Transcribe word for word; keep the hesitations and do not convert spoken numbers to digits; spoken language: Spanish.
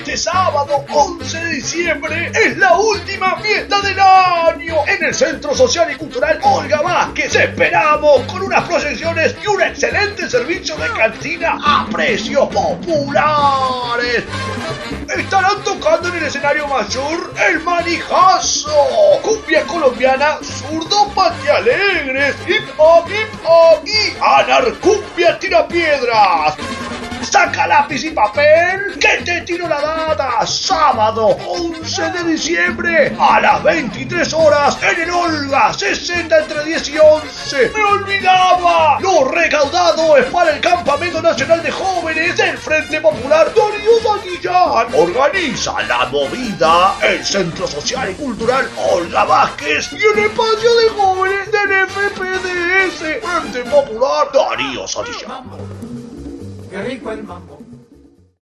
Este sábado once de diciembre es la última fiesta del año en el Centro Social y Cultural Olga Vázquez. Te esperamos con unas proyecciones y un excelente servicio de cantina a precios populares. Estarán tocando en el escenario mayor El Manijazo, cumbia colombiana, zurdo patialegres, hip hop, hip hop y anarcumbia tirapiedras. Saca lápiz y papel, que te tiro la data. Sábado once de diciembre a las veintitrés horas en el Olga, sesenta entre diez y once. ¡Me olvidaba! Lo recaudado es para el Campamento Nacional de Jóvenes del Frente Popular Darío Santillán. Organiza la movida el Centro Social y Cultural Olga Vázquez y el espacio de jóvenes del F P D S Frente Popular Darío Santillán. Qué rico el mambo.